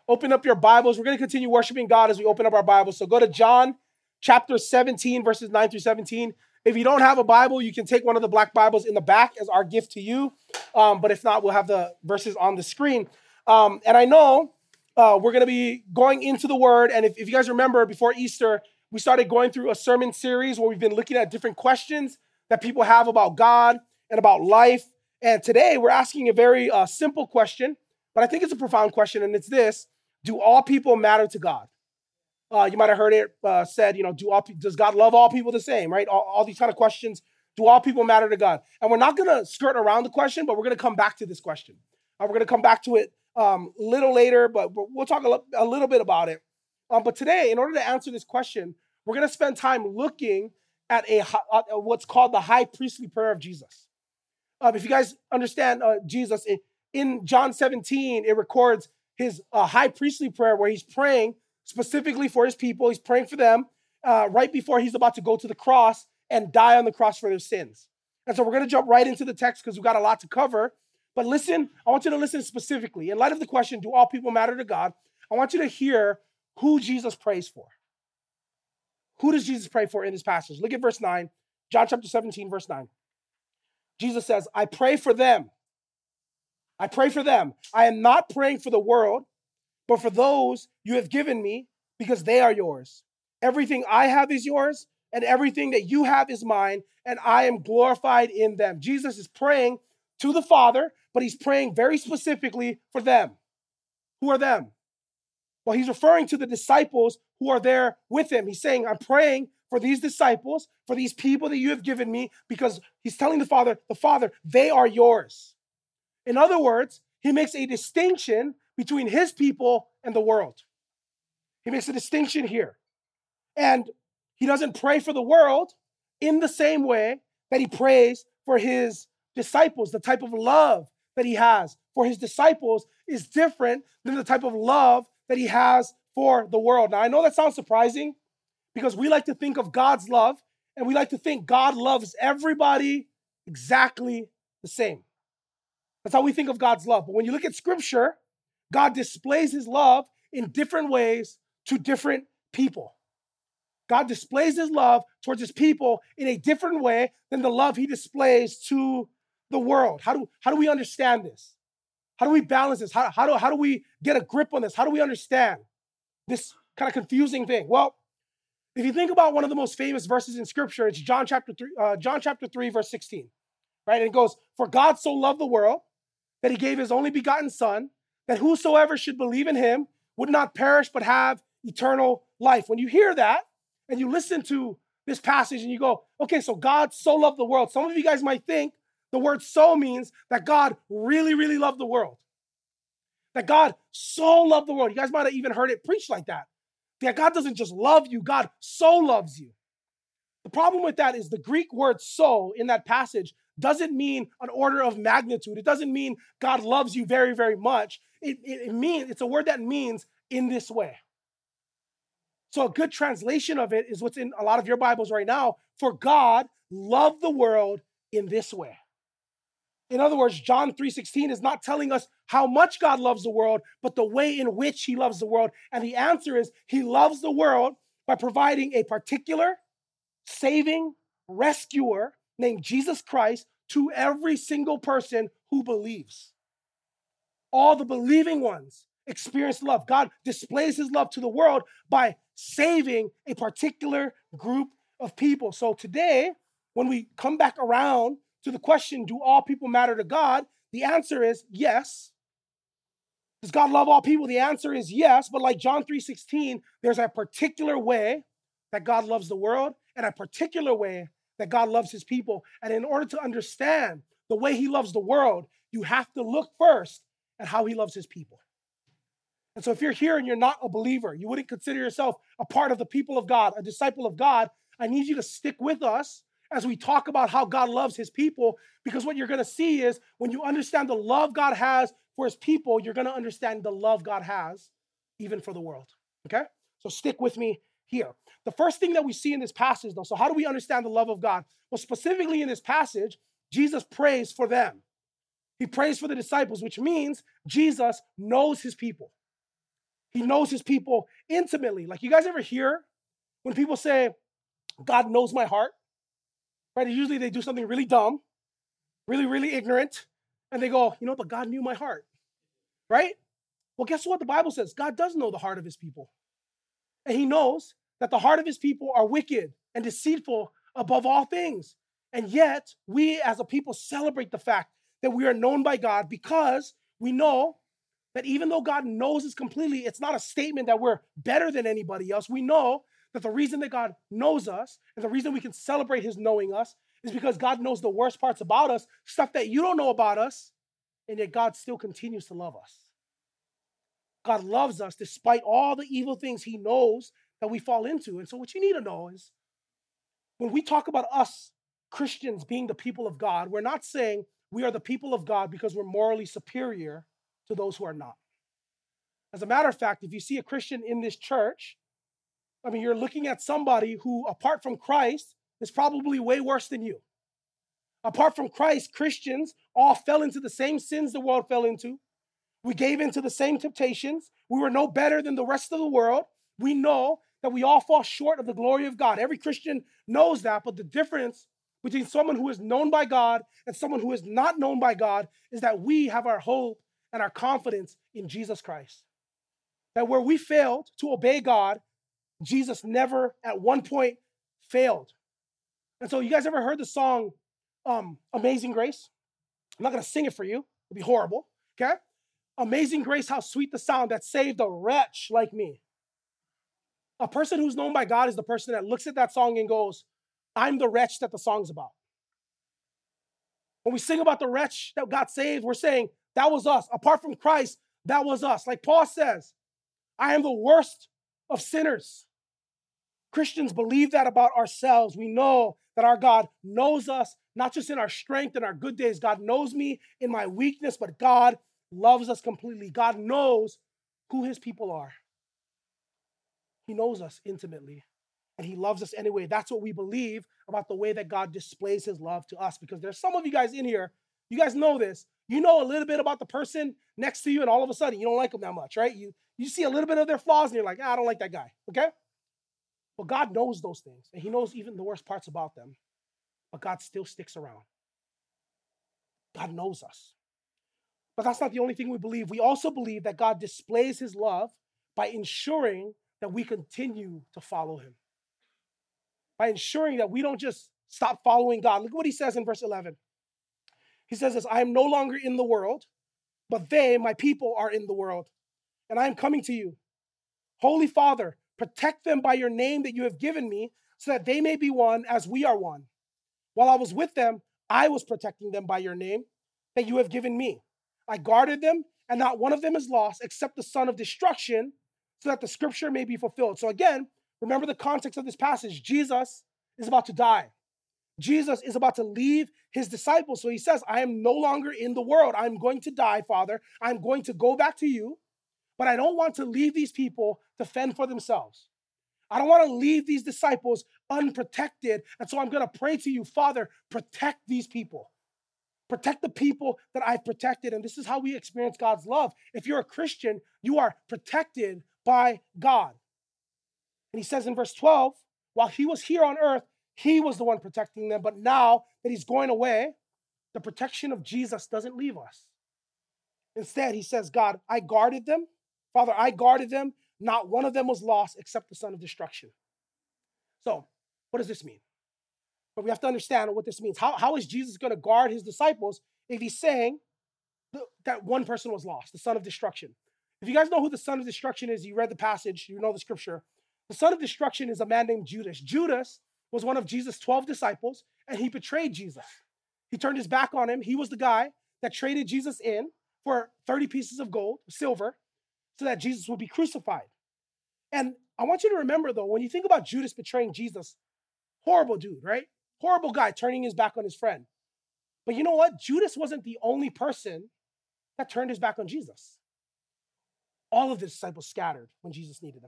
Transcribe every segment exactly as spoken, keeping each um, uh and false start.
open up your Bibles. We're going to continue worshiping God as we open up our Bibles. So go to John chapter seventeen, verses nine through seventeen. If you don't have a Bible, you can take one of the black Bibles in the back as our gift to you. Um, but if not, we'll have the verses on the screen. Um, and I know uh, we're going to be going into the Word. And if, if you guys remember, before Easter, we started going through a sermon series where we've been looking at different questions that people have about God and about life. And today we're asking a very uh, simple question, but I think it's a profound question. And it's this: do all people matter to God? Uh, you might have heard it uh, said, you know, do all, does God love all people the same, right? All, all these kind of questions. Do all people matter to God? And we're not going to skirt around the question, but we're going to come back to this question. Uh, we're going to come back to it um, a little later, but we'll talk a, l- a little bit about it. Um, but today, in order to answer this question, we're going to spend time looking at a uh, what's called the high priestly prayer of Jesus. Um, if you guys understand uh, Jesus, in, in John seventeen, it records his uh, high priestly prayer where he's praying specifically for his people. He's praying for them uh, right before he's about to go to the cross and die on the cross for their sins. And so we're going to jump right into the text because we've got a lot to cover. But listen, I want you to listen specifically. In light of the question, do all people matter to God? I want you to hear who Jesus prays for. Who does Jesus pray for in this passage? Look at verse nine, John chapter seventeen, verse nine. Jesus says, I pray for them. I pray for them. I am not praying for the world, but for those you have given me, because they are yours. Everything I have is yours, and everything that you have is mine, and I am glorified in them. Jesus is praying to the Father, but he's praying very specifically for them. Who are them? Well, he's referring to the disciples who are there with him. He's saying, I'm praying for these disciples, for these people that you have given me, because he's telling the Father, the Father, they are yours. In other words, he makes a distinction between his people and the world. He makes a distinction here. And he doesn't pray for the world in the same way that he prays for his disciples. The type of love that he has for his disciples is different than the type of love that he has for the world. Now, I know that sounds surprising because we like to think of God's love and we like to think God loves everybody exactly the same. That's how we think of God's love. But when you look at Scripture, God displays his love in different ways to different people. God displays his love towards his people in a different way than the love he displays to the world. How do, how do we understand this? How do we balance this? How, how, do, how do we get a grip on this? How do we understand this kind of confusing thing? Well, if you think about one of the most famous verses in Scripture, it's John chapter three, uh, John chapter three, verse sixteen, right? And it goes, for God so loved the world that he gave his only begotten Son, that whosoever should believe in him would not perish but have eternal life. When you hear that and you listen to this passage and you go, okay, so God so loved the world. Some of you guys might think the word so means that God really, really loved the world. That God so loved the world. You guys might have even heard it preached like that. That God doesn't just love you, God so loves you. The problem with that is the Greek word so in that passage doesn't mean an order of magnitude. It doesn't mean God loves you very, very much. It, it, it means, it's a word that means in this way. So a good translation of it is what's in a lot of your Bibles right now. For God loved the world in this way. In other words, John three sixteen is not telling us how much God loves the world, but the way in which he loves the world. And the answer is he loves the world by providing a particular saving rescuer named Jesus Christ to every single person who believes. All the believing ones experience love. God displays his love to the world by saving a particular group of people. So today, when we come back around to the question, do all people matter to God? The answer is yes. Does God love all people? The answer is yes. But like John three sixteen, there's a particular way that God loves the world and a particular way that God loves his people. And in order to understand the way he loves the world, you have to look first at how he loves his people. And so if you're here and you're not a believer, you wouldn't consider yourself a part of the people of God, a disciple of God, I need you to stick with us as we talk about how God loves his people, because what you're going to see is when you understand the love God has for his people, you're going to understand the love God has even for the world, okay? So stick with me here. The first thing that we see in this passage, though, so how do we understand the love of God? Well, specifically in this passage, Jesus prays for them. He prays for the disciples, which means Jesus knows his people. He knows his people intimately. Like, you guys ever hear when people say, God knows my heart? Right? Usually they do something really dumb, really, really ignorant, and they go, you know, but God knew my heart. Right? Well, guess what the Bible says? God does know the heart of his people. And he knows that the heart of his people are wicked and deceitful above all things. And yet, we as a people celebrate the fact that we are known by God because we know that even though God knows us completely, it's not a statement that we're better than anybody else. We know that the reason that God knows us and the reason we can celebrate his knowing us is because God knows the worst parts about us, stuff that you don't know about us, and yet God still continues to love us. God loves us despite all the evil things he knows that we fall into. And so what you need to know is when we talk about us Christians being the people of God, we're not saying we are the people of God because we're morally superior to those who are not. As a matter of fact, if you see a Christian in this church, I mean, you're looking at somebody who, apart from Christ, is probably way worse than you. Apart from Christ, Christians all fell into the same sins the world fell into. We gave into the same temptations. We were no better than the rest of the world. We know that we all fall short of the glory of God. Every Christian knows that, but the difference between someone who is known by God and someone who is not known by God is that we have our hope and our confidence in Jesus Christ. That where we failed to obey God, Jesus never at one point failed. And so you guys ever heard the song um, Amazing Grace? I'm not going to sing it for you. It'd be horrible, okay? Amazing grace, how sweet the sound that saved a wretch like me. A person who's known by God is the person that looks at that song and goes, I'm the wretch that the song's about. When we sing about the wretch that got saved, we're saying, that was us. Apart from Christ, that was us. Like Paul says, I am the worst of sinners. Christians believe that about ourselves. We know that our God knows us, not just in our strength and our good days. God knows me in my weakness, but God loves us completely. God knows who his people are. He knows us intimately, and he loves us anyway. That's what we believe about the way that God displays his love to us, because there's some of you guys in here, you guys know this. You know a little bit about the person next to you, and all of a sudden, you don't like them that much, right? You, you see a little bit of their flaws, and you're like, ah, I don't like that guy, okay? But God knows those things, and he knows even the worst parts about them, but God still sticks around. God knows us. But that's not the only thing we believe. We also believe that God displays his love by ensuring that we continue to follow him. By ensuring that we don't just stop following God. Look what he says in verse eleven. He says this, I am no longer in the world, but they, my people, are in the world, and I am coming to you. Holy Father, protect them by your name that you have given me, so that they may be one as we are one. While I was with them, I was protecting them by your name that you have given me. I guarded them, and not one of them is lost except the son of destruction, so that the scripture may be fulfilled. So again, remember the context of this passage. Jesus is about to die. Jesus is about to leave his disciples. So he says, I am no longer in the world. I'm going to die, Father. I'm going to go back to you, but I don't want to leave these people to fend for themselves. I don't want to leave these disciples unprotected. And so I'm going to pray to you, Father, protect these people. Protect the people that I've protected. And this is how we experience God's love. If you're a Christian, you are protected by God. And he says in verse twelve, while he was here on earth, he was the one protecting them. But now that he's going away, the protection of Jesus doesn't leave us. Instead, he says, God, I guarded them. Father, I guarded them. Not one of them was lost except the son of destruction. So what does this mean? But we have to understand what this means. How, how is Jesus going to guard his disciples if he's saying that one person was lost, the son of destruction? If you guys know who the son of destruction is, you read the passage, you know the scripture. The son of destruction is a man named Judas. Judas was one of Jesus' twelve disciples, and he betrayed Jesus. He turned his back on him. He was the guy that traded Jesus in for thirty pieces of gold, silver, so that Jesus would be crucified. And I want you to remember, though, when you think about Judas betraying Jesus, horrible dude, right? Horrible guy turning his back on his friend. But you know what? Judas wasn't the only person that turned his back on Jesus. All of the disciples scattered when Jesus needed them.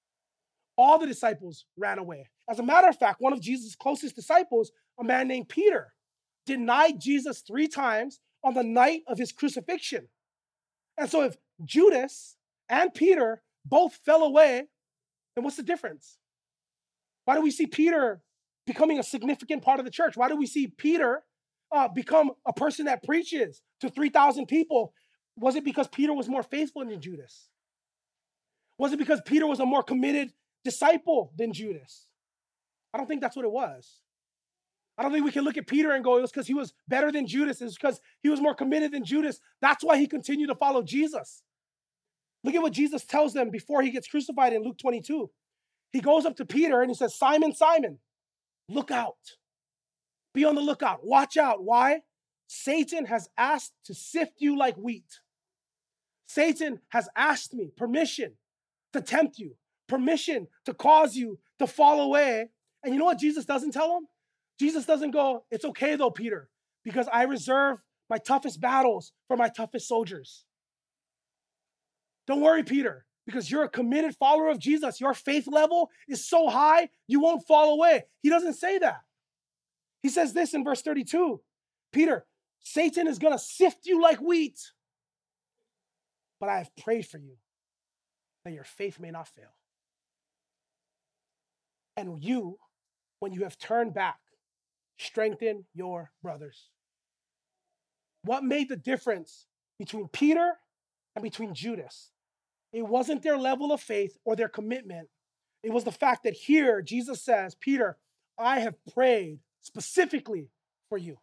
All the disciples ran away. As a matter of fact, one of Jesus' closest disciples, a man named Peter, denied Jesus three times on the night of his crucifixion. And so if Judas and Peter both fell away, then what's the difference? Why do we see Peter becoming a significant part of the church? Why do we see Peter uh, become a person that preaches to three thousand people? Was it because Peter was more faithful than Judas? Was it because Peter was a more committed disciple than Judas? I don't think that's what it was. I don't think we can look at Peter and go, it was because he was better than Judas. It's because he was more committed than Judas. That's why he continued to follow Jesus. Look at what Jesus tells them before he gets crucified in Luke twenty-two. He goes up to Peter and he says, Simon, Simon, look out. Be on the lookout. Watch out. Why? Satan has asked to sift you like wheat. Satan has asked me permission to tempt you, permission to cause you to fall away. And you know what Jesus doesn't tell him? Jesus doesn't go, it's okay though, Peter, because I reserve my toughest battles for my toughest soldiers. Don't worry, Peter, because you're a committed follower of Jesus. Your faith level is so high, you won't fall away. He doesn't say that. He says this in verse thirty-two. Peter, Satan is going to sift you like wheat, but I have prayed for you that your faith may not fail. And you, when you have turned back, strengthen your brothers. What made the difference between Peter and between Judas? It wasn't their level of faith or their commitment. It was the fact that here Jesus says, Peter, I have prayed specifically for you.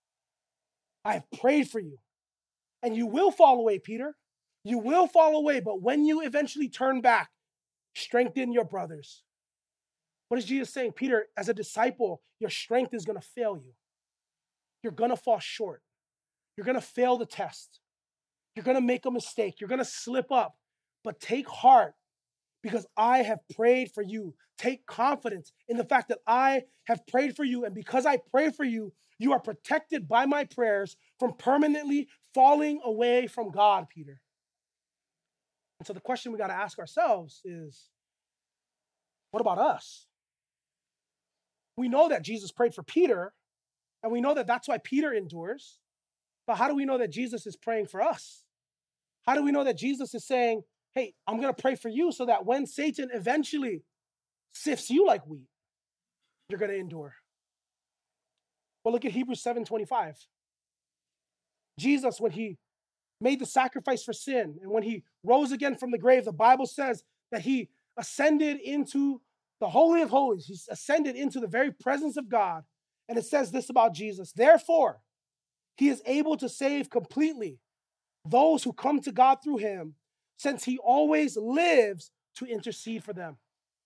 I have prayed for you. And you will fall away, Peter. You will fall away, but when you eventually turn back, strengthen your brothers. What is Jesus saying? Peter, as a disciple, your strength is going to fail you. You're going to fall short. You're going to fail the test. You're going to make a mistake. You're going to slip up. But take heart because I have prayed for you. Take confidence in the fact that I have prayed for you. And because I pray for you, you are protected by my prayers from permanently falling away from God, Peter. And so the question we got to ask ourselves is, what about us? We know that Jesus prayed for Peter, and we know that that's why Peter endures. But how do we know that Jesus is praying for us? How do we know that Jesus is saying, hey, I'm going to pray for you so that when Satan eventually sifts you like wheat, you're going to endure? Well, look at Hebrews seven twenty-five. Jesus, when he made the sacrifice for sin and when he rose again from the grave, the Bible says that he ascended into the Holy of Holies. He ascended into the very presence of God. And it says this about Jesus. Therefore, he is able to save completely those who come to God through him, since he always lives to intercede for them.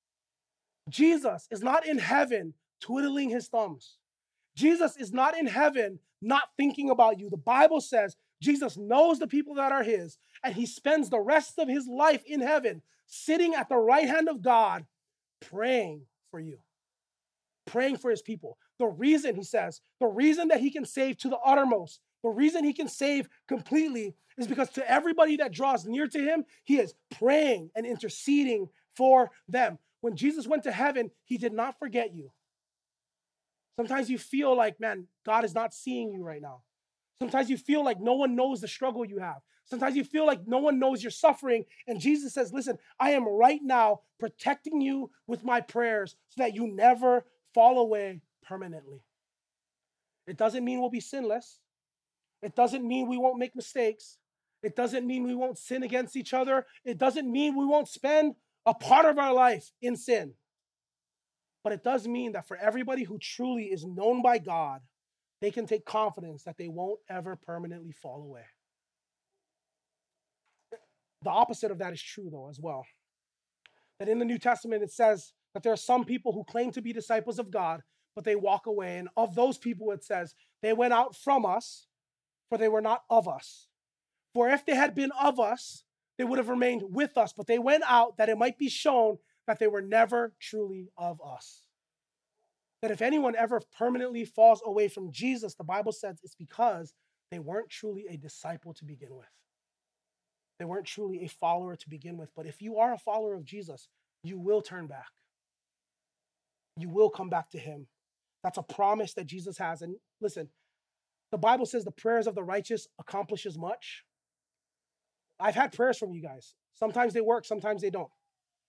Jesus is not in heaven twiddling his thumbs. Jesus is not in heaven not thinking about you. The Bible says Jesus knows the people that are his, and he spends the rest of his life in heaven sitting at the right hand of God, praying for you, praying for his people. The reason, he says, the reason that he can save to the uttermost, the reason he can save completely is because to everybody that draws near to him, he is praying and interceding for them. When Jesus went to heaven, he did not forget you. Sometimes you feel like, man, God is not seeing you right now. Sometimes you feel like no one knows the struggle you have. Sometimes you feel like no one knows your suffering. And Jesus says, listen, I am right now protecting you with my prayers so that you never fall away permanently. It doesn't mean we'll be sinless. It doesn't mean we won't make mistakes. It doesn't mean we won't sin against each other. It doesn't mean we won't spend a part of our life in sin. But it does mean that for everybody who truly is known by God, they can take confidence that they won't ever permanently fall away. The opposite of that is true, though, as well. That in the New Testament, it says that there are some people who claim to be disciples of God, but they walk away. And of those people, it says, they went out from us, for they were not of us. For if they had been of us, they would have remained with us. But they went out that it might be shown that they were never truly of us. That if anyone ever permanently falls away from Jesus, the Bible says it's because they weren't truly a disciple to begin with. They weren't truly a follower to begin with. But if you are a follower of Jesus, you will turn back. You will come back to him. That's a promise that Jesus has. And listen, the Bible says the prayers of the righteous accomplishes much. I've had prayers from you guys Sometimes they work, sometimes they don't.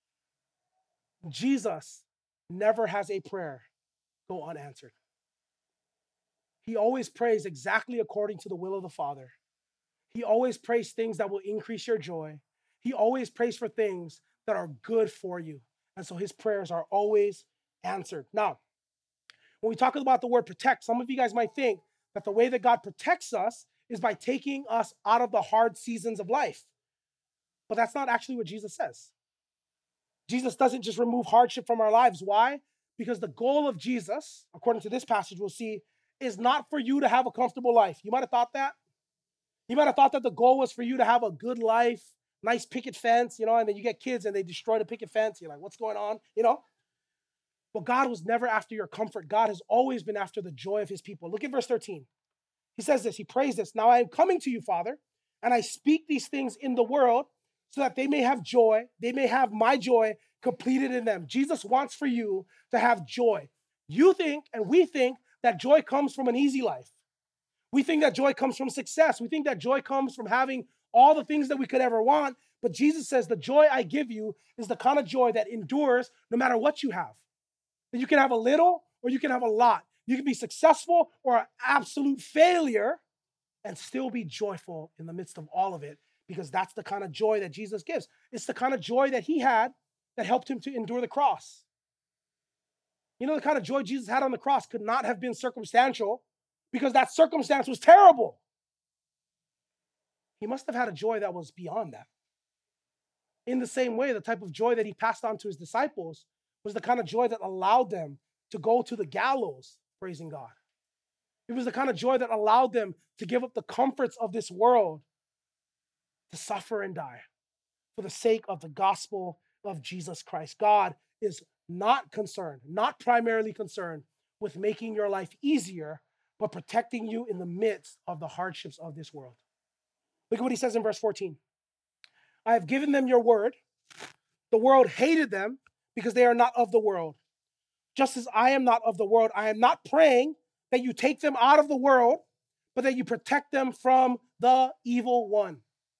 Jesus never has a prayer go unanswered. He always prays exactly according to the will of the Father. He always prays things that will increase your joy. He always prays for things that are good for you. And so his prayers are always answered. Now, when we talk about the word protect, some of you guys might think that the way that God protects us is by taking us out of the hard seasons of life. But that's not actually what Jesus says. Jesus doesn't just remove hardship from our lives. Why? Because the goal of Jesus, according to this passage we'll see, is not for you to have a comfortable life. You might have thought that. You might have thought that the goal was for you to have a good life, nice picket fence, you know, and then you get kids and they destroy the picket fence. You're like, what's going on? You know? But God was never after your comfort. God has always been after the joy of his people. Look at verse thirteen. He says this, he prays this. Now I am coming to you, Father, and I speak these things in the world so that they may have joy. They may have my joy completed in them. Jesus wants for you to have joy. You think, and we think, that joy comes from an easy life. We think that joy comes from success. We think that joy comes from having all the things that we could ever want. But Jesus says, the joy I give you is the kind of joy that endures no matter what you have. That you can have a little or you can have a lot. You can be successful or an absolute failure and still be joyful in the midst of all of it, because that's the kind of joy that Jesus gives. It's the kind of joy that he had that helped him to endure the cross. You know, the kind of joy Jesus had on the cross could not have been circumstantial, because that circumstance was terrible. He must have had a joy that was beyond that. In the same way, the type of joy that he passed on to his disciples was the kind of joy that allowed them to go to the gallows praising God. It was the kind of joy that allowed them to give up the comforts of this world to suffer and die for the sake of the gospel of Jesus Christ. God is not concerned, not primarily concerned with making your life easier, but protecting you in the midst of the hardships of this world. Look at what he says in verse fourteen. I have given them your word. The world hated them because they are not of the world. Just as I am not of the world, I am not praying that you take them out of the world, but that you protect them from the evil one.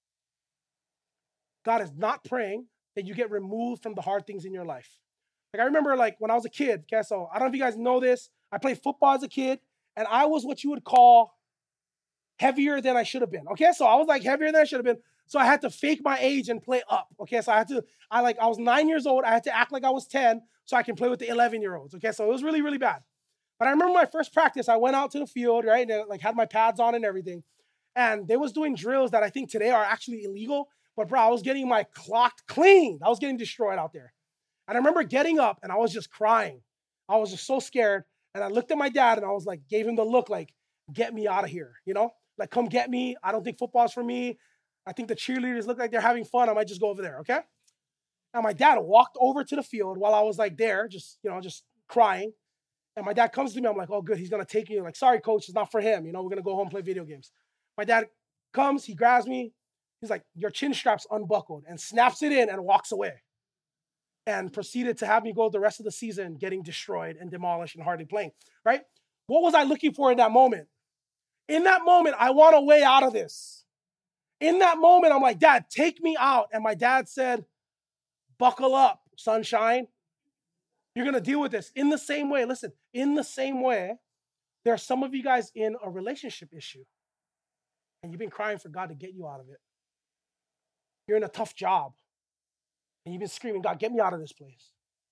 God is not praying that you get removed from the hard things in your life. Like I remember like when I was a kid, okay, so I don't know if you guys know this, I played football as a kid, and I was what you would call heavier than I should have been. Okay, so I was like heavier than I should have been. So I had to fake my age and play up. Okay, so I had to, I like, I was nine years old. I had to act like I was ten so I can play with the eleven year olds. Okay, so it was really, really bad. But I remember my first practice, I went out to the field, right? And like had my pads on and everything. And they was doing drills that I think today are actually illegal. But bro, I was getting my clocked clean. I was getting destroyed out there. And I remember getting up and I was just crying. I was just so scared. And I looked at my dad and I was like, gave him the look like, get me out of here, you know? Like, come get me. I don't think football's for me. I think the cheerleaders look like they're having fun. I might just go over there, okay? And my dad walked over to the field while I was like there, just, you know, just crying. And my dad comes to me. I'm like, oh, good. He's going to take me. Like, sorry, coach. It's not for him. You know, we're going to go home and play video games. My dad comes. He grabs me. He's like, your chin strap's unbuckled, and snaps it in and walks away. And proceeded to have me go the rest of the season getting destroyed and demolished and hardly playing, right? What was I looking for in that moment? In that moment, I want a way out of this. In that moment, I'm like, Dad, take me out. And my dad said, buckle up, sunshine. You're going to deal with this. In the same way, listen, in the same way, there are some of you guys in a relationship issue, and you've been crying for God to get you out of it. You're in a tough job, and you've been screaming, God, get me out of this place.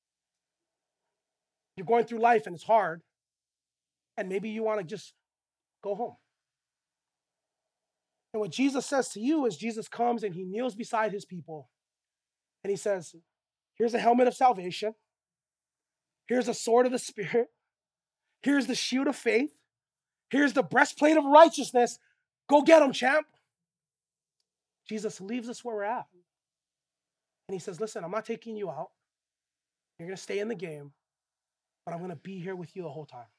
You're going through life, and it's hard, and maybe you want to just go home. And what Jesus says to you is Jesus comes and he kneels beside his people, and he says, here's a helmet of salvation. Here's a sword of the Spirit. Here's the shield of faith. Here's the breastplate of righteousness. Go get them, champ. Jesus leaves us where we're at. And he says, listen, I'm not taking you out. You're going to stay in the game, but I'm going to be here with you the whole time.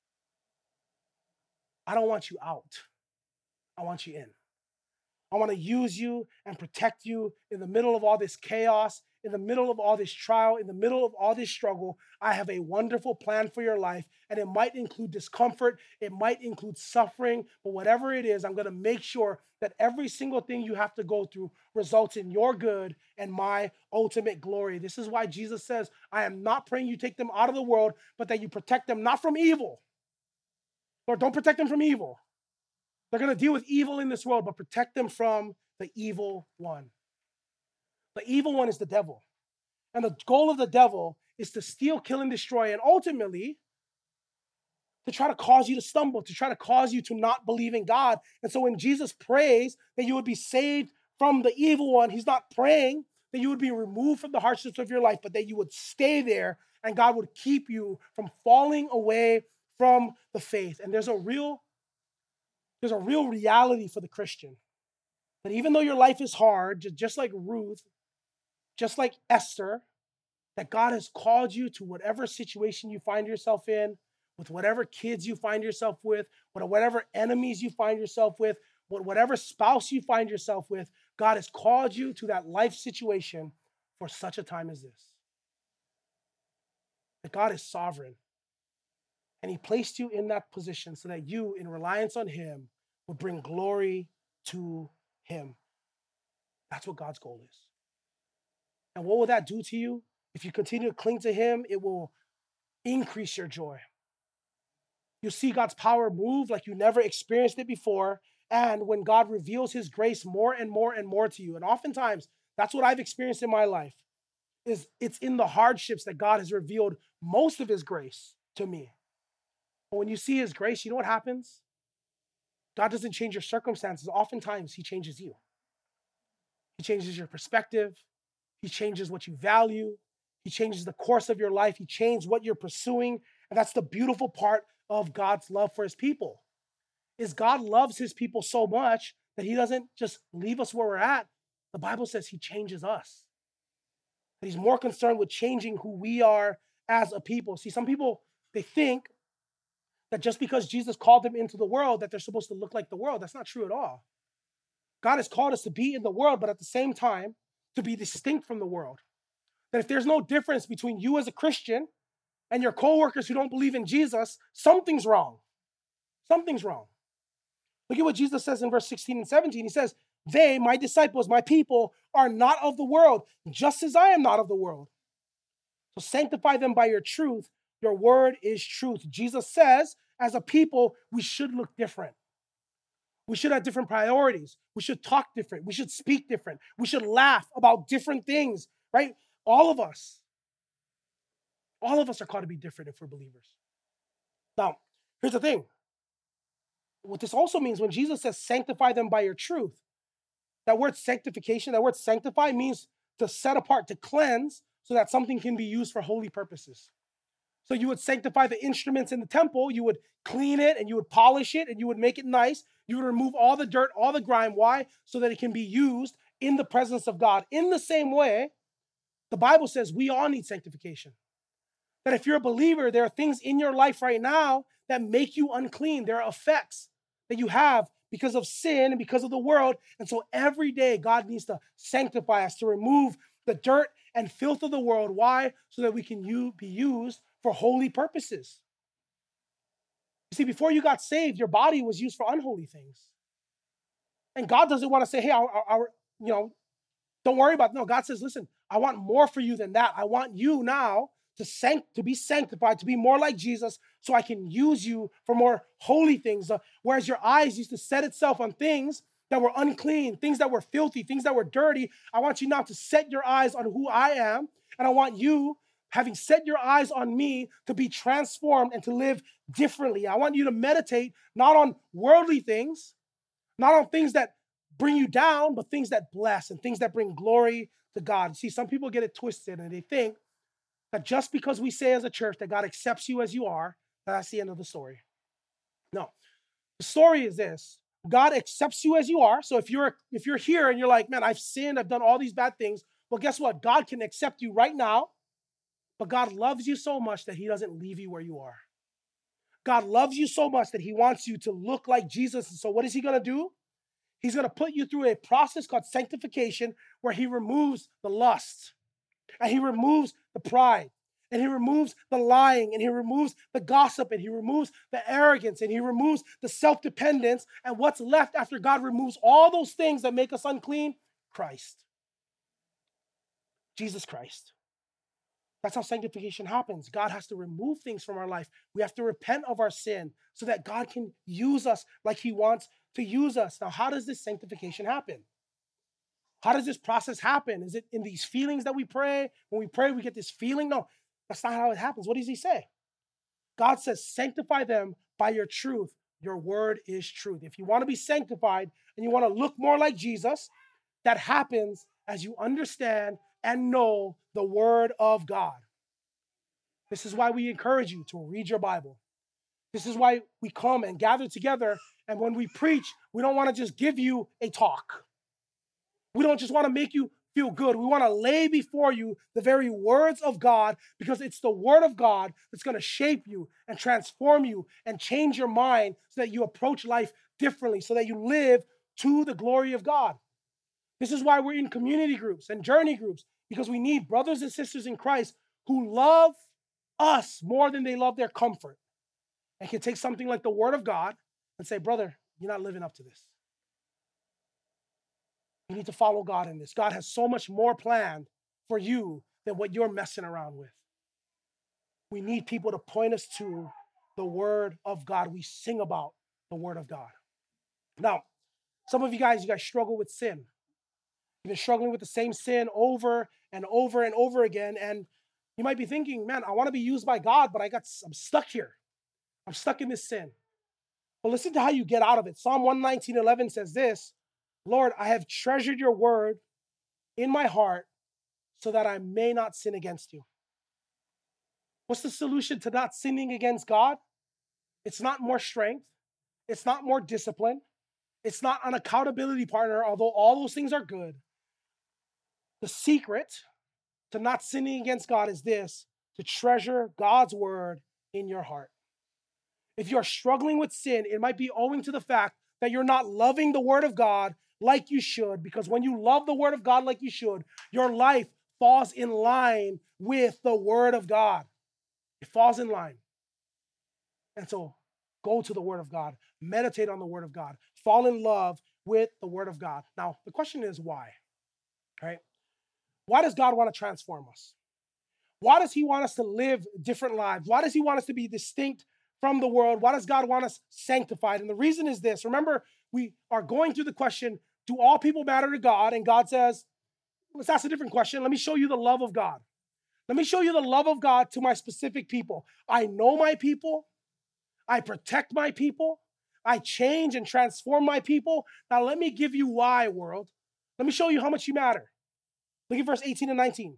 I don't want you out. I want you in. I want to use you and protect you in the middle of all this chaos, in the middle of all this trial, in the middle of all this struggle, I have a wonderful plan for your life. And it might include discomfort. It might include suffering. But whatever it is, I'm going to make sure that every single thing you have to go through results in your good and my ultimate glory. This is why Jesus says, I am not praying you take them out of the world, but that you protect them not from evil. Lord, don't protect them from evil. They're going to deal with evil in this world, but protect them from the evil one. The evil one is the devil. And the goal of the devil is to steal, kill, and destroy, and ultimately to try to cause you to stumble, to try to cause you to not believe in God. And so when Jesus prays that you would be saved from the evil one, he's not praying that you would be removed from the hardships of your life, but that you would stay there and God would keep you from falling away from the faith. And there's a real, there's a real reality for the Christian that even though your life is hard, just like Ruth, just like Esther, that God has called you to whatever situation you find yourself in, with whatever kids you find yourself with, with whatever enemies you find yourself with, with whatever spouse you find yourself with, God has called you to that life situation for such a time as this. That God is sovereign. And he placed you in that position so that you, in reliance on him, would bring glory to him. That's what God's goal is. And what will that do to you? If you continue to cling to him, it will increase your joy. You'll see God's power move like you never experienced it before. And when God reveals his grace more and more and more to you, and oftentimes that's what I've experienced in my life, is it's in the hardships that God has revealed most of his grace to me. But when you see his grace, you know what happens? God doesn't change your circumstances. Oftentimes, he changes you. He changes your perspective. He changes what you value. He changes the course of your life. He changes what you're pursuing. And that's the beautiful part of God's love for his people, is God loves his people so much that he doesn't just leave us where we're at. The Bible says he changes us. That he's more concerned with changing who we are as a people. See, some people, they think that just because Jesus called them into the world, that they're supposed to look like the world. That's not true at all. God has called us to be in the world, but at the same time, to be distinct from the world. That if there's no difference between you as a Christian and your coworkers who don't believe in Jesus, something's wrong. Something's wrong. Look at what Jesus says in verse sixteen and seventeen. He says, they, my disciples, my people, are not of the world, just as I am not of the world. So sanctify them by your truth. Your word is truth. Jesus says, as a people, we should look different. We should have different priorities. We should talk different. We should speak different. We should laugh about different things, right? All of us. All of us are called to be different if we're believers. Now, here's the thing. What this also means when Jesus says, sanctify them by your truth, that word sanctification, that word sanctify means to set apart, to cleanse, so that something can be used for holy purposes. So you would sanctify the instruments in the temple, you would clean it and you would polish it and you would make it nice. You would remove all the dirt, all the grime. Why? So that it can be used in the presence of God. In the same way, the Bible says we all need sanctification. That if you're a believer, there are things in your life right now that make you unclean. There are effects that you have because of sin and because of the world. And so every day God needs to sanctify us, to remove the dirt and filth of the world. Why? So that we can u- be used for holy purposes. You see, before you got saved, your body was used for unholy things. And God doesn't want to say, hey, our, our, you know, don't worry about it. No, God says, listen, I want more for you than that. I want you now to, sanct- to be sanctified, to be more like Jesus, so I can use you for more holy things. Uh, whereas your eyes used to set itself on things that were unclean, things that were filthy, things that were dirty. I want you now to set your eyes on who I am. And I want you, having set your eyes on me, to be transformed and to live differently. I want you to meditate not on worldly things, not on things that bring you down, but things that bless and things that bring glory to God. See, some people get it twisted and they think that just because we say as a church that God accepts you as you are, that's the end of the story. No, the story is this. God accepts you as you are. So if you're if you're here and you're like, man, I've sinned, I've done all these bad things, well, guess what? God can accept you right now, but God loves you so much that he doesn't leave you where you are. God loves you so much that he wants you to look like Jesus. And so what is he going to do? He's going to put you through a process called sanctification where he removes the lust. And he removes the pride. And he removes the lying. And he removes the gossip. And he removes the arrogance. And he removes the self-dependence. And what's left after God removes all those things that make us unclean? Christ. Jesus Christ. That's how sanctification happens. God has to remove things from our life. We have to repent of our sin so that God can use us like he wants to use us. Now, how does this sanctification happen? How does this process happen? Is it in these feelings that we pray? When we pray, we get this feeling? No, that's not how it happens. What does he say? God says, sanctify them by your truth. Your word is truth. If you want to be sanctified and you want to look more like Jesus, that happens as you understand and know the word of God. This is why we encourage you to read your Bible. This is why we come and gather together. And when we preach, we don't want to just give you a talk. We don't just want to make you feel good. We want to lay before you the very words of God, because it's the word of God that's going to shape you and transform you and change your mind so that you approach life differently, so that you live to the glory of God. This is why we're in community groups and journey groups, because we need brothers and sisters in Christ who love us more than they love their comfort, and can take something like the word of God and say, brother, you're not living up to this. You need to follow God in this. God has so much more planned for you than what you're messing around with. We need people to point us to the word of God. We sing about the word of God. Now, some of you guys, you guys struggle with sin. You've been struggling with the same sin over and over and over again. And you might be thinking, man, I want to be used by God, but I got, I'm stuck here. I'm stuck in this sin. Well, listen to how you get out of it. Psalm one nineteen eleven says this, Lord, I have treasured your word in my heart so that I may not sin against you. What's the solution to not sinning against God? It's not more strength. It's not more discipline. It's not an accountability partner, although all those things are good. The secret to not sinning against God is this, to treasure God's word in your heart. If you're struggling with sin, it might be owing to the fact that you're not loving the word of God like you should, because when you love the word of God like you should, your life falls in line with the word of God. It falls in line. And so go to the word of God, meditate on the word of God, fall in love with the word of God. Now, the question is why, right? Why does God want to transform us? Why does he want us to live different lives? Why does he want us to be distinct from the world? Why does God want us sanctified? And the reason is this. Remember, we are going through the question, do all people matter to God? And God says, let's ask a different question. Let me show you the love of God. Let me show you the love of God to my specific people. I know my people. I protect my people. I change and transform my people. Now let me give you why, world. Let me show you how much you matter. Look at verse eighteen and nineteen.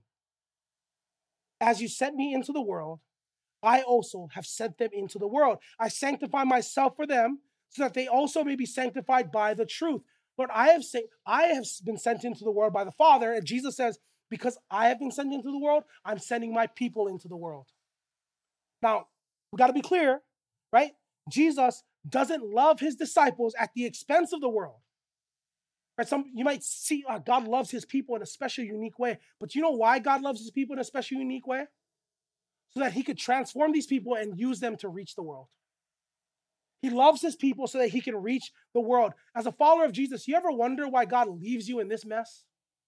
As you sent me into the world, I also have sent them into the world. I sanctify myself for them so that they also may be sanctified by the truth. Lord, I have, sa- I have been sent into the world by the Father. And Jesus says, because I have been sent into the world, I'm sending my people into the world. Now, we got to be clear, right? Jesus doesn't love his disciples at the expense of the world. Right? Some, you might see uh, God loves his people in a special, unique way. But you know why God loves his people in a special, unique way? So that he could transform these people and use them to reach the world. He loves his people so that he can reach the world. As a follower of Jesus, you ever wonder why God leaves you in this mess?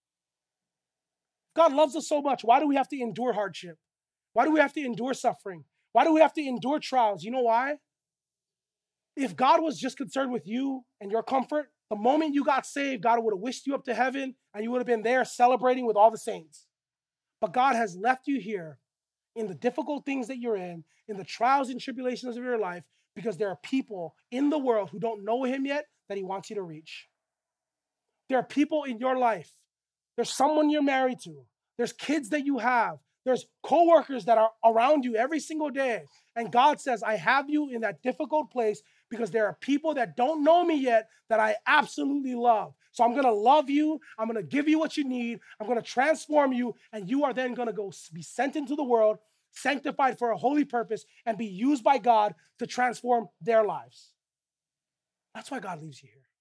God loves us so much. Why do we have to endure hardship? Why do we have to endure suffering? Why do we have to endure trials? You know why? If God was just concerned with you and your comfort, the moment you got saved, God would have wished you up to heaven and you would have been there celebrating with all the saints. But God has left you here in the difficult things that you're in, in the trials and tribulations of your life, because there are people in the world who don't know him yet that he wants you to reach. There are people in your life. There's someone you're married to. There's kids that you have. There's coworkers that are around you every single day. And God says, I have you in that difficult place because there are people that don't know me yet that I absolutely love. So I'm going to love you. I'm going to give you what you need. I'm going to transform you. And you are then going to go be sent into the world, sanctified for a holy purpose, and be used by God to transform their lives. That's why God leaves you here.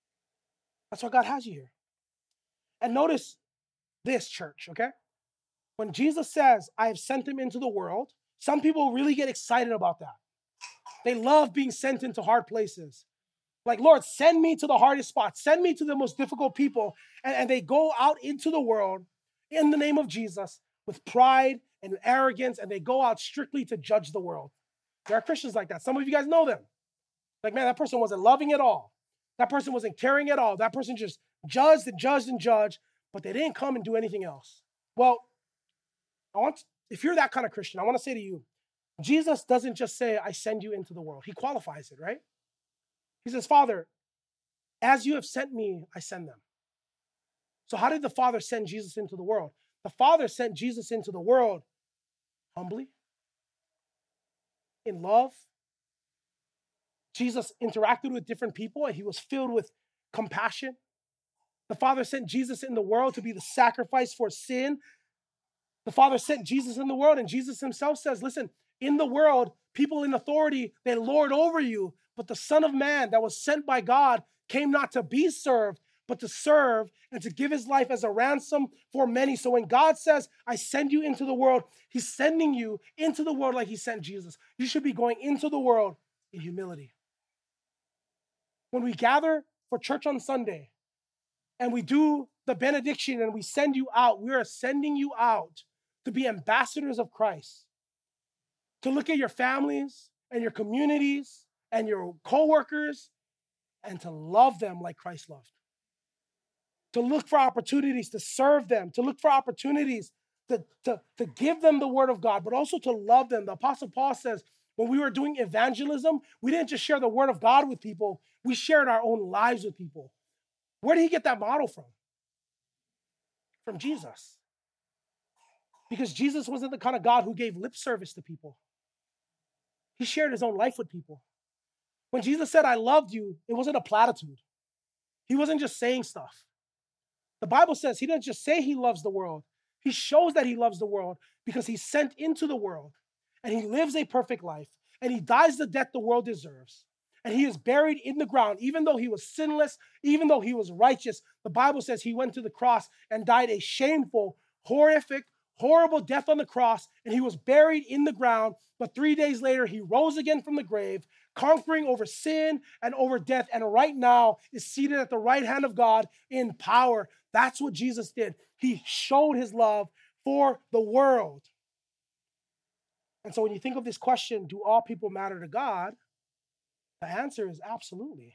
That's why God has you here. And notice this, church, okay? When Jesus says, I have sent him into the world, some people really get excited about that. They love being sent into hard places. Like, Lord, send me to the hardest spots. Send me to the most difficult people. And, and they go out into the world in the name of Jesus with pride and arrogance, and they go out strictly to judge the world. There are Christians like that. Some of you guys know them. Like, man, that person wasn't loving at all. That person wasn't caring at all. That person just judged and judged and judged, but they didn't come and do anything else. Well, I want to, if you're that kind of Christian, I want to say to you, Jesus doesn't just say, I send you into the world. He qualifies it, right? He says, Father, as you have sent me, I send them. So how did the Father send Jesus into the world? The Father sent Jesus into the world humbly, in love. Jesus interacted with different people and he was filled with compassion. The Father sent Jesus in the world to be the sacrifice for sin. The Father sent Jesus in the world, and Jesus himself says, listen, in the world, people in authority, they lord over you, but the Son of Man that was sent by God came not to be served, but to serve and to give his life as a ransom for many. So when God says, I send you into the world, he's sending you into the world like he sent Jesus. You should be going into the world in humility. When we gather for church on Sunday and we do the benediction and we send you out, we are sending you out to be ambassadors of Christ, to look at your families and your communities and your coworkers and to love them like Christ loved. To look for opportunities to serve them, to look for opportunities to, to, to give them the word of God, but also to love them. The Apostle Paul says, when we were doing evangelism, we didn't just share the word of God with people, we shared our own lives with people. Where did he get that model from? From Jesus. Because Jesus wasn't the kind of God who gave lip service to people. He shared his own life with people. When Jesus said, I loved you, it wasn't a platitude. He wasn't just saying stuff. The Bible says he didn't just say he loves the world. He shows that he loves the world because he's sent into the world and he lives a perfect life and he dies the death the world deserves. And he is buried in the ground, even though he was sinless, even though he was righteous. The Bible says he went to the cross and died a shameful, horrific, horrible death on the cross, and he was buried in the ground. But three days later, he rose again from the grave, conquering over sin and over death, and right now is seated at the right hand of God in power. That's what Jesus did. He showed his love for the world. And so when you think of this question, do all people matter to God? The answer is absolutely.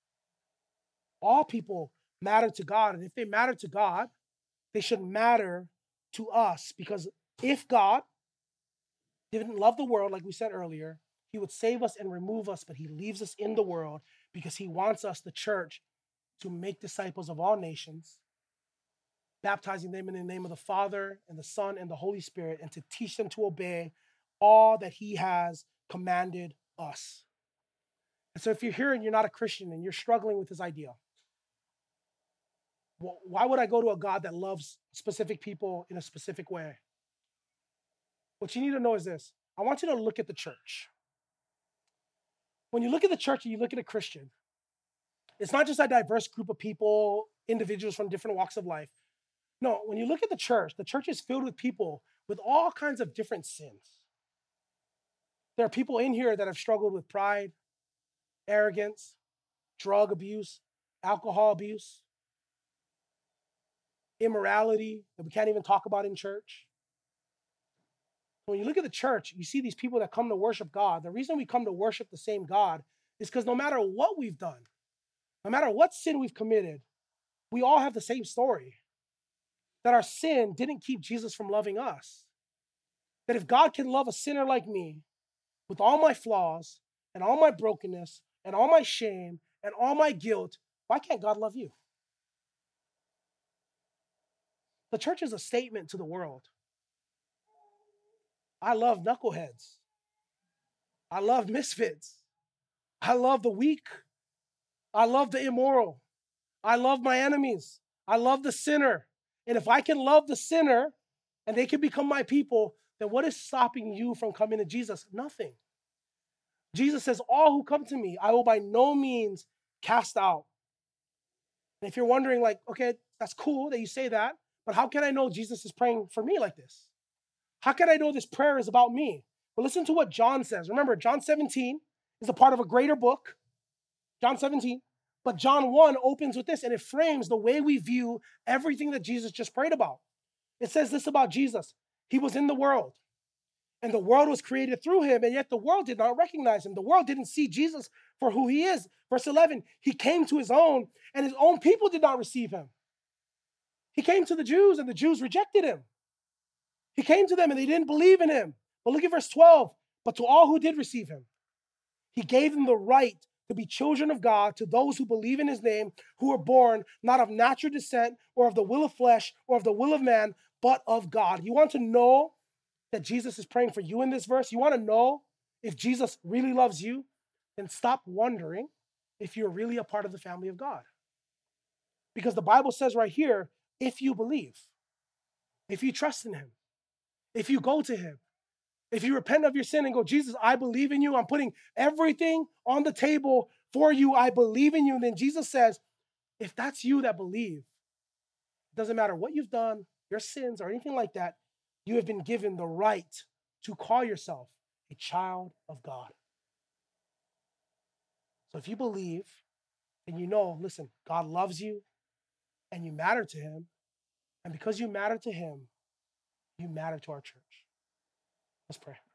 All people matter to God, and if they matter to God, they should matter to us, because if God didn't love the world, like we said earlier, he would save us and remove us, but he leaves us in the world because he wants us, the church, to make disciples of all nations, baptizing them in the name of the Father and the Son and the Holy Spirit, and to teach them to obey all that he has commanded us. And so if you're here and you're not a Christian and you're struggling with this idea, well, why would I go to a God that loves specific people in a specific way? What you need to know is this. I want you to look at the church. When you look at the church and you look at a Christian, it's not just a diverse group of people, individuals from different walks of life. No, when you look at the church, the church is filled with people with all kinds of different sins. There are people in here that have struggled with pride, arrogance, drug abuse, alcohol abuse, immorality that we can't even talk about in church. When you look at the church, you see these people that come to worship God. The reason we come to worship the same God is because no matter what we've done, no matter what sin we've committed, we all have the same story. That our sin didn't keep Jesus from loving us. That if God can love a sinner like me with all my flaws and all my brokenness and all my shame and all my guilt, why can't God love you? The church is a statement to the world. I love knuckleheads. I love misfits. I love the weak. I love the immoral. I love my enemies. I love the sinner. And if I can love the sinner and they can become my people, then what is stopping you from coming to Jesus? Nothing. Jesus says, all who come to me, I will by no means cast out. And if you're wondering like, okay, that's cool that you say that, but how can I know Jesus is praying for me like this? How can I know this prayer is about me? Well, listen to what John says. Remember, John seventeen is a part of a greater book, John seventeen. But John one opens with this, and it frames the way we view everything that Jesus just prayed about. It says this about Jesus. He was in the world, and the world was created through him, and yet the world did not recognize him. The world didn't see Jesus for who he is. Verse eleven, he came to his own, and his own people did not receive him. He came to the Jews, and the Jews rejected him. He came to them, and they didn't believe in him. But look at verse twelve. But to all who did receive him, he gave them the right to be children of God, to those who believe in his name, who were born not of natural descent or of the will of flesh or of the will of man, but of God. You want to know that Jesus is praying for you in this verse? You want to know if Jesus really loves you? Then stop wondering if you're really a part of the family of God. Because the Bible says right here, if you believe, if you trust in him, if you go to him, if you repent of your sin and go, Jesus, I believe in you. I'm putting everything on the table for you. I believe in you. And then Jesus says, if that's you that believe, it doesn't matter what you've done, your sins or anything like that, you have been given the right to call yourself a child of God. So if you believe and you know, listen, God loves you and you matter to him, and because you matter to him, you matter to our church. Let's pray.